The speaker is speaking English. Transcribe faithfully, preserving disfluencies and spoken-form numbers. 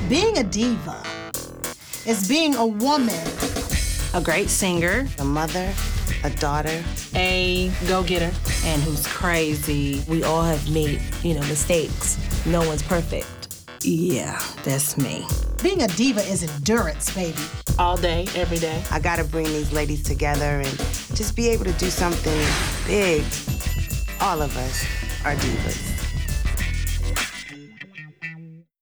Being a diva is being a woman. A great singer. A mother, a daughter. A go-getter. And who's crazy. We all have made, you know, mistakes. No one's perfect. Yeah, that's me. Being a diva is endurance, baby. All day, every day. I gotta bring these ladies together and just be able to do something big. All of us are divas.